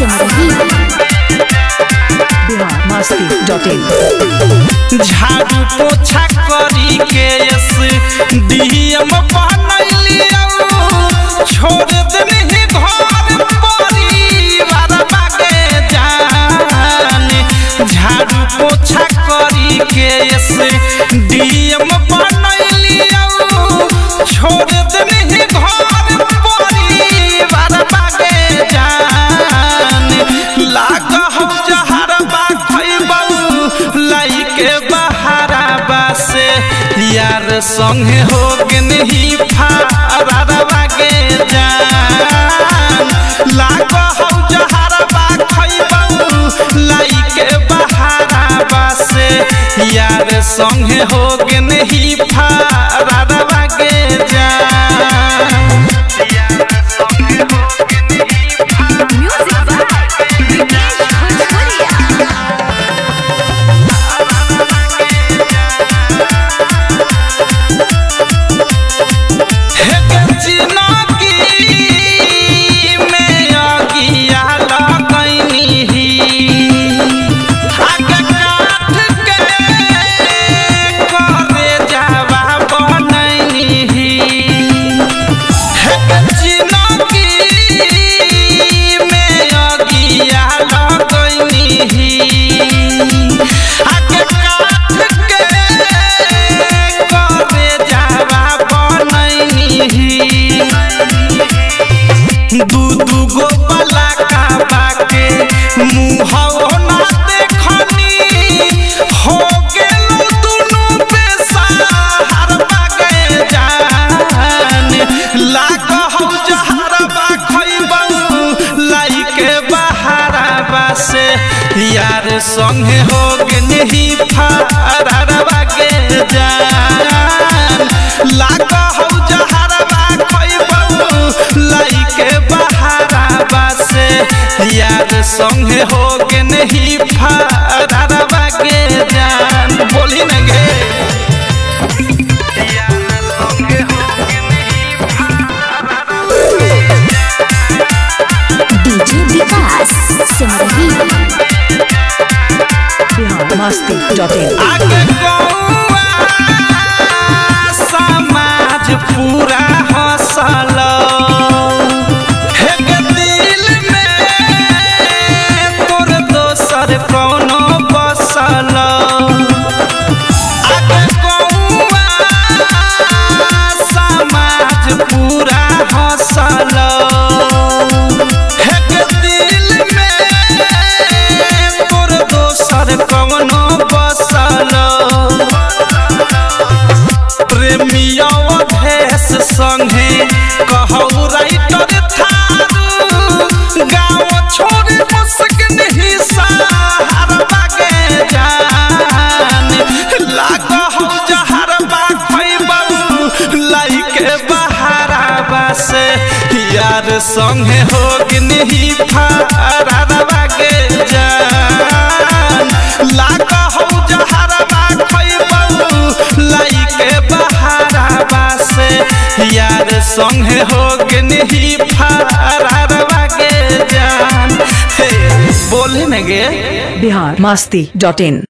biharmasti.in झाड़ू पोछा करी के डीएम बनैलियो छोड़ देनी घर परिवार बागे जाने झाड़ू पोछा करी के डीएम बनैलियो छोड़ देनी घर परिवार बागे जाने लाग हम जहर लाइके बहारा बासे यार संगे हो के नहीं फारा बागे जान लाग हम जहर खइबू लाइके बहारा बासे यार संगे हो के नहीं फारा बागे जान दू गो बला का बाके मुहाओ ना देखनी हो गेल दुनु बेसहार बागे जान लाग हम जहर खइबू लाइके बहारा बासे यार संगे हो के नहीं फारा बागे जान लाग हम जहर खइबू लाइके बहारा बासे यार संगे हो के नहीं फारा बागे जान बोली न गे डीजे विकास सिमरही biharmasti.in आगे गौआ समाज पूरा हंसल एक दिल में तोर दोसर कोनो बसल आगे गौआ समाज पूरा हंसल एक दिल में तोर दोसर कोनो बसल प्रेमिया भेष संगे कहू राइटर थारू गाँव छोड़ मुस्किन ही सहार बागे जान लाग हम जहर खइबू लाइके बहारा बासे यार संगे हो के नहीं फारा बागे जान लाग हम जहर खइबू लाइके बहारा बासे यार संगे हो के नहीं फारा बागे जान बोले न गे biharmasti.in